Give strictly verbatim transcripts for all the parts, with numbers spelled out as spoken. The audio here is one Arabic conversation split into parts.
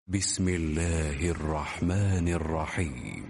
بسم الله الرحمن الرحيم.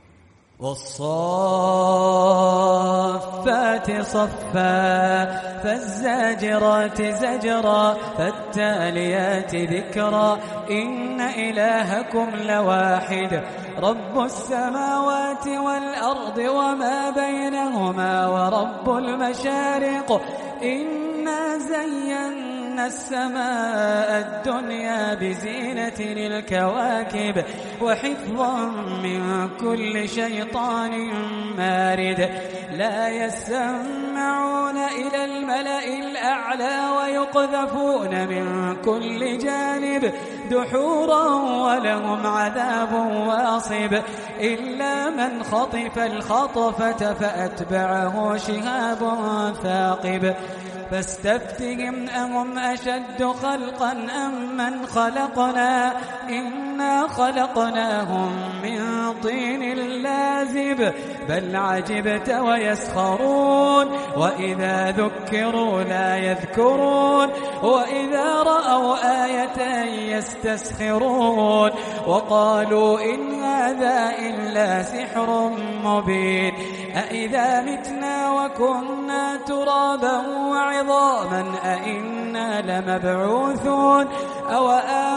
والصافات صفا فالزاجرات زجرا فالتاليات ذكرا إن إلهكم لواحد رب السماوات والأرض وما بينهما ورب المشارق إنا زينا السماء الدنيا بزينة الكواكب وحفظا من كل شيطان مارد لا يسمعون إلى الملأ الأعلى ويقذفون من كل جانب دحورا ولهم عذاب واصب إلا من خطف الخطفة فأتبعه شهاب ثاقب فاستفتهم أهم أشد خلقا أم من خلقنا إنا خلقناهم من طين لازب بل عجبت ويسخرون وإذا ذكروا لا يذكرون وإذا رأوا آية يستسخرون وقالوا إن هذا إلا سحر مبين أإذا متنا وكنا ترابا وعظاما أإنا لمبعوثون أو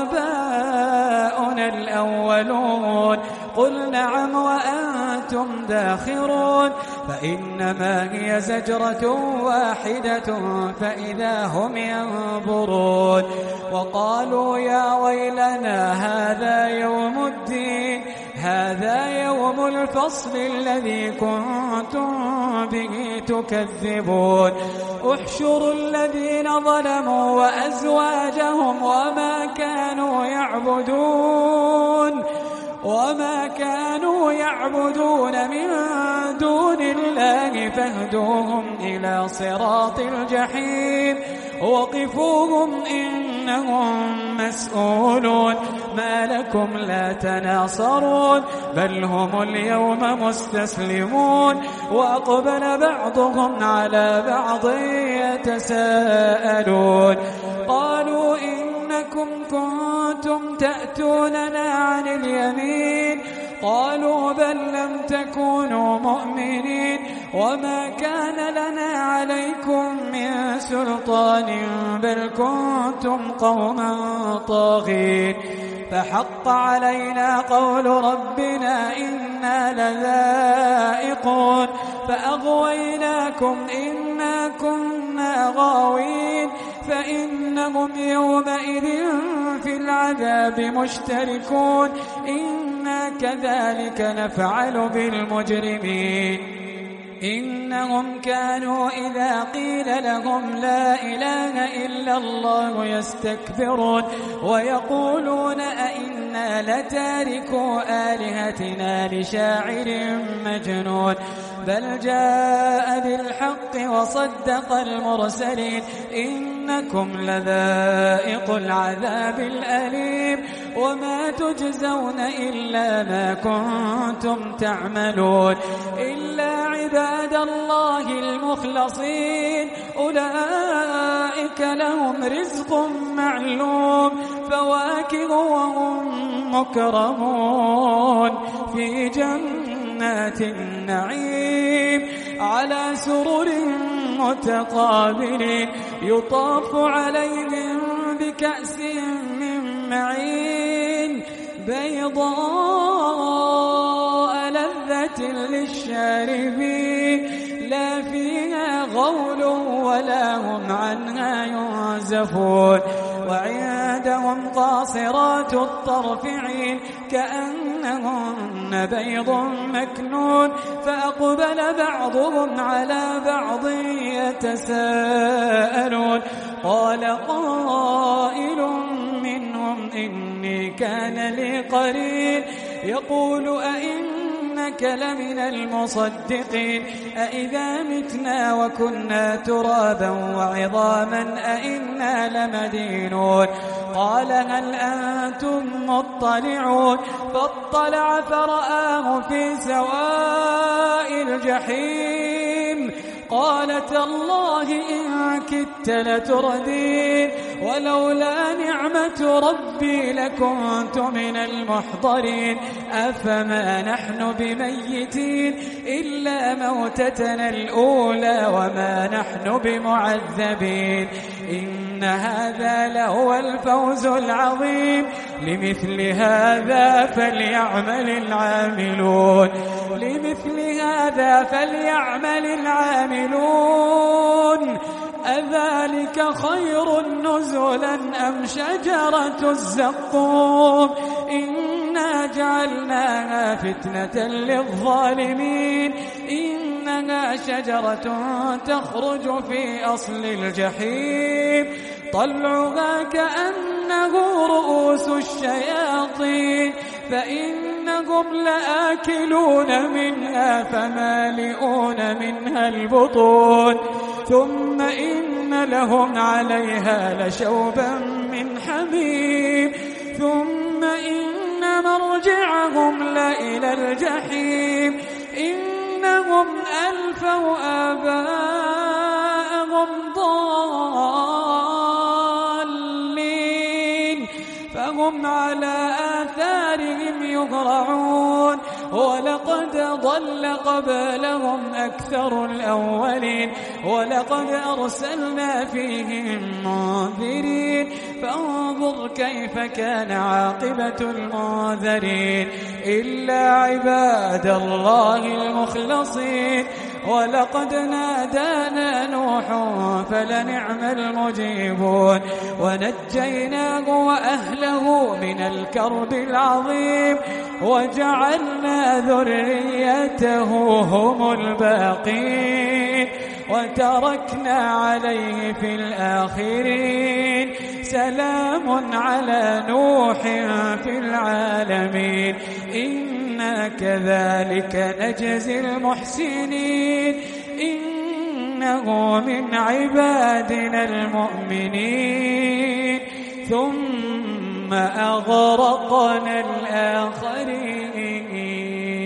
آباؤنا الأولون قل نعم وأنتم داخرون فإنما هي زجرة واحدة فإذا هم ينظرون وقالوا يا ويلنا هذا يوم الدين هذا يوم الفصل الذي كنتم به تكذبون احشروا الذين ظلموا وأزواجهم وما كانوا يعبدون وما كانوا يعبدون من دون الله فاهدوهم إلى صراط الجحيم وقفوهم إنهم مسؤولون ما لكم لا تناصرون بل هم اليوم مستسلمون وأقبل بعضهم على بعض يتساءلون قالوا إنكم كنتم تأتوننا عن اليمين قالوا بل لم تكونوا مؤمنين وما كان لنا عليكم من سلطان بل كنتم قوما طاغين فحق علينا قول ربنا إنا لذائقون فأغويناكم إنا كنا غاوين فإنهم يومئذ في العذاب مشتركون إنا كذلك نفعل بالمجرمين إنهم كانوا إذا قيل لهم لا إله إلا الله يستكبرون ويقولون أئنا لتاركو آلهتنا لشاعر مجنون بل جاء بالحق وصدق المرسلين إنكم لذائق العذاب الأليم وما تجزون إلا ما كنتم تعملون إلا عباد الله المخلصين أولئك لهم رزق معلوم فواكه وهم مكرمون في جنات النعيم على سرر متقابلين يطاف عليهم بكأس من معين بيضاء لذة للشاربين لا فيها غول ولا هم عنها ينزفون وعندهم قاصرات الطرف عين كأنهن بيض مكنون فأقبل بعضهم على بعض يتساءلون قال قائل منهم إني كان لي قرين يقول أئنك لمن المصدقين أئذا متنا وكنا ترابا وعظاما أئنا لمدينون قال هل أنتم مطلعون فاطلع فرآه في سواء الجحيم قال تالله إن كدت لتردين ولولا نعمة ربي لكنت من المحضرين أفما نحن بميتين إلا موتتنا الأولى وما نحن بمعذبين إن هذا لهو الفوز العظيم لمثل هذا فليعمل العاملون لمثل هذا فليعمل العاملون أذلك خير نزلا أم شجرة الزقوم إنا جعلناها فتنة للظالمين إنها شجرة تخرج في أصل الجحيم طلعها كأنه رؤوس الشياطين فإنهم لآكلون منها فمالئون منها البطون ثم إن لهم عليها لشوبا من حميم ثم إن مرجعهم لإلى الجحيم إنهم ألفوا آباءهم ضالين فهم على آثارهم يهرعون ولقد ضل قبلهم أكثر الأولين ولقد أرسلنا فيهم منذرين فانظر كيف كان عاقبة المنذرين إلا عباد الله المخلصين ولقد نادانا نوح فلنعم المجيبون ونجيناه وأهله من الكرب العظيم وجعلنا ذريته هم الباقين وتركنا عليه في الآخرين سلام على نوح في العالمين إنا كذلك نجزي المحسنين إنه من عبادنا المؤمنين ثم أغرقنا الآخرين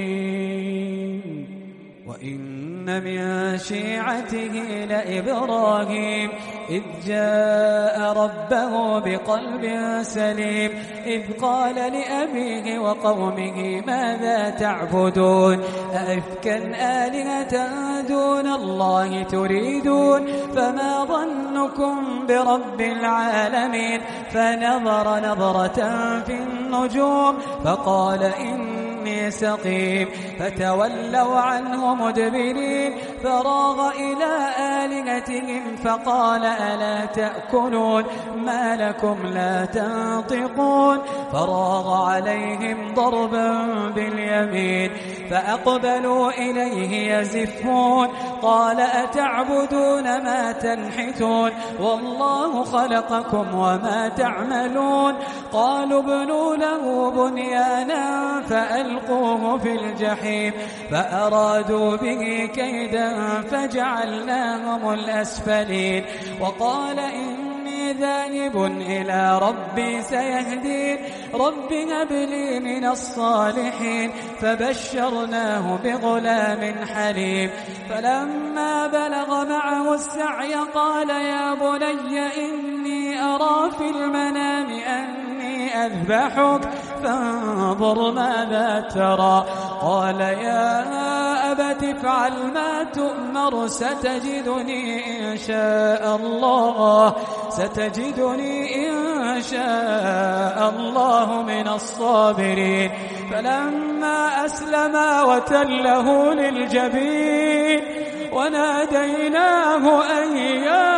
وإن من شيعته لإبراهيم إذ جاء ربه بقلب سليم إذ قال لأبيه وقومه ماذا تعبدون أئفكا آلهة دون الله تريدون فما ظنكم برب العالمين فنظر نظرة في النجوم فقال إني سقيم فتولوا عنه مدبرين فراغ إلى آلهتهم فقال ألا تأكلون ما لكم لا تنطقون فراغ عليهم ضربا باليمين فأقبلوا إليه يزفون قال أتعبدون ما تنحتون والله خلقكم وما تعملون قالوا ابنوا له بنيانا فألقوه في الجحيم فأرادوا به كيدا فجعلناهم الأسفلين وقال إني ذاهب إلى ربي سيهدين رب هب لي من الصالحين فبشرناه بغلام حليم فلما بلغ معه السعي قال يا بني إني أرى في المنام أني أذبحك فانظر ماذا ترى قال يا أبت افعل ما تؤمر ستجدني إن شاء الله ستجدني إن شاء الله من الصابرين فلما أسلما وتله للجبين وناديناه أن يا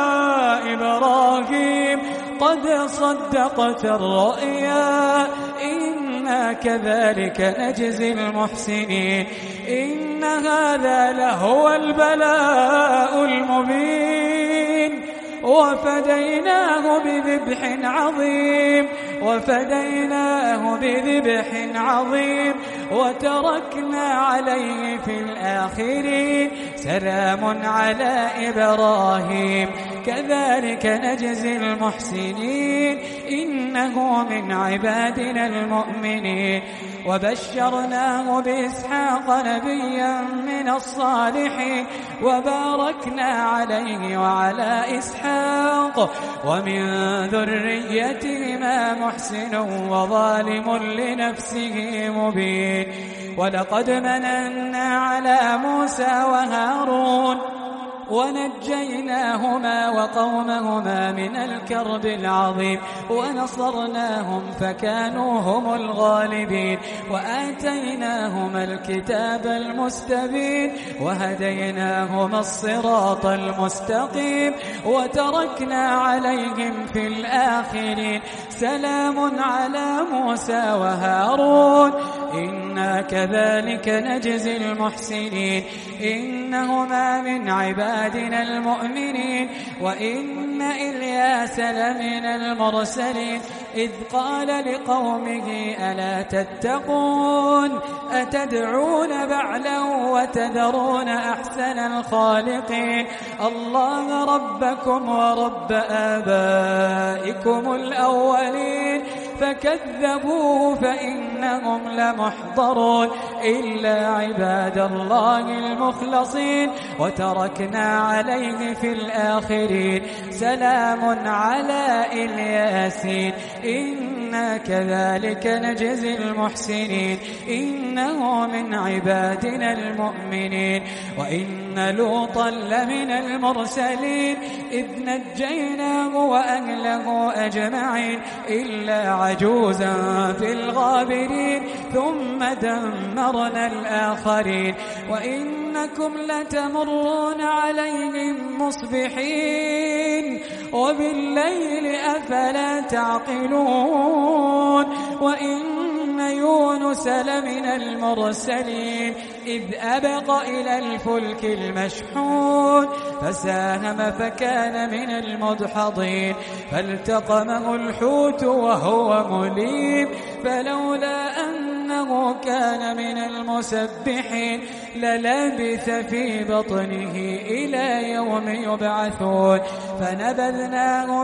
إبراهيم قد صدقت الرؤيا إنا كذلك نجزي المحسنين إن هذا لهو البلاء المبين وفديناه بذبح عظيم وفديناه بذبح عظيم وتركنا عليه في الآخرين سلام على إبراهيم كذلك نجزي المحسنين إنه من عبادنا المؤمنين. وبشرناه بإسحاق نبيا من الصالحين وباركنا عليه وعلى إسحاق ومن ذريتهما محسن وظالم لنفسه مبين. ولقد مننا على موسى وهارون ونجيناهما وقومهما من الكرب العظيم ونصرناهم فكانوا هم الغالبين وآتيناهما الكتاب المستبين وهديناهما الصراط المستقيم وتركنا عليهم في الآخرين. سلام على موسى وهارون إنا كذلك نجزي المحسنين إنهما من عبادنا المؤمنين. وإن إلياس لمن المرسلين إذ قال لقومه ألا تتقون أتدعون بعلا وتذرون أحسن الخالقين الله ربكم ورب آبائكم الأولين. فكذبوه فإنهم لمحضرون إلا عباد الله المخلصين وتركنا عليه في الآخرين. سلام على الياسين إنا كذلك نجزي المحسنين إنه من عبادنا المؤمنين. وإن لوطا لمن المرسلين إذ نجيناه وأهله أجمعين إلا عجوزا في الغابرين ثم دمرنا الآخرين. وإنكم لتمرون عليهم مصبحين وبالليل أفلا تعقلون. وإن يونس لمن المرسلين إذ أبق إلى الفلك المشحون فساهم فكان من المدحضين فالتقمه الحوت وهو مليم فلولا أنه كان من المسبحين للبث في بطنه إلى يوم يبعثون. فنبذناه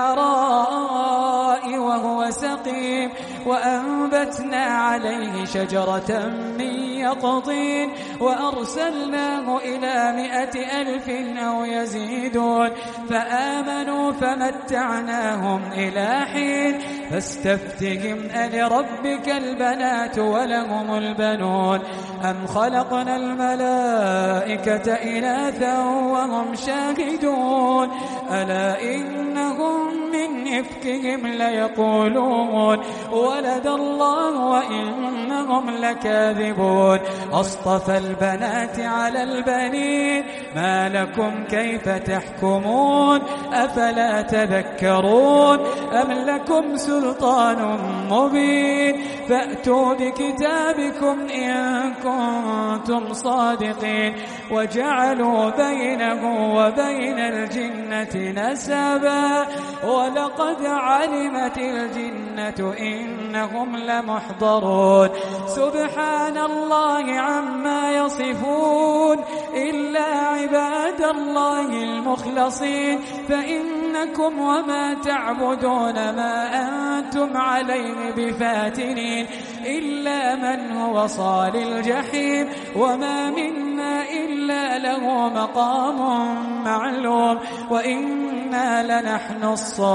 بالعراء وهو سقيم وأنبتنا عليه شجرة من يقطين وأرسلناه إلى مائة ألف أو يزيدون فآمنوا فمتعناهم إلى حين. فاستفتهم ألربك البنات ولهم البنون أم خلقنا الملائكة إناثا وهم شاهدون ألا إنهم من إفكهم ليقولون ولد الله وإنهم لكاذبون. أصطفى البنات على البنين ما لكم كيف تحكمون أفلا تذكرون أم لكم سلطان مبين فأتوا بكتابكم إن كنتم صادقين. وجعلوا بينه وبين الجنة نسبا ولقد علمت الجنة إنهم لمحضرون. سبحان الله عما يصفون إلا عباد الله المخلصين فإنكم وما تعبدون ما أنتم عليه بفاتنين إلا من هو صال الجحيم وما منا إلا له مقام معلوم. وإنا لنحن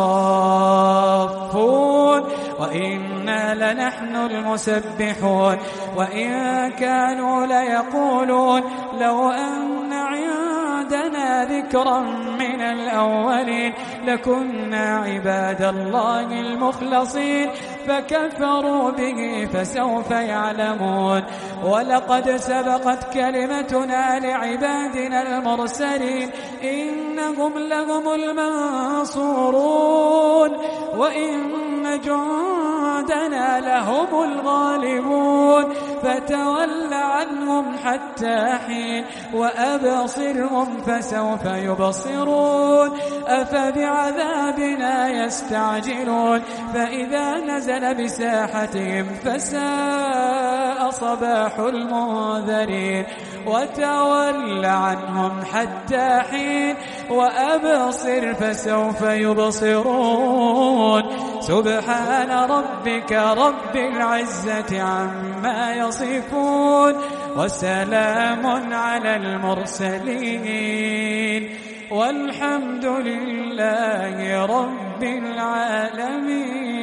الصافون وإنا لنحن المسبحون. وإن كانوا ليقولون لو أن عندنا ذكرا من الأولين لكنا عباد الله المخلصين فكفروا به فسوف يعلمون. ولقد سبقت كلمتنا لعبادنا المرسلين إنهم لهم المنصورون وإن جندنا لهم الغالبون. فتول عنهم حتى حين وأبصرهم فسوف يبصرون أفبعذابنا يستعجلون فإذا نزل بساحتهم فساء صباح المنذرين. وتول عنهم حتى حين وأبصر فسوف يبصرون سبحان ربك رب العزة عما يصفون وسلام على المرسلين والحمد لله رب العالمين.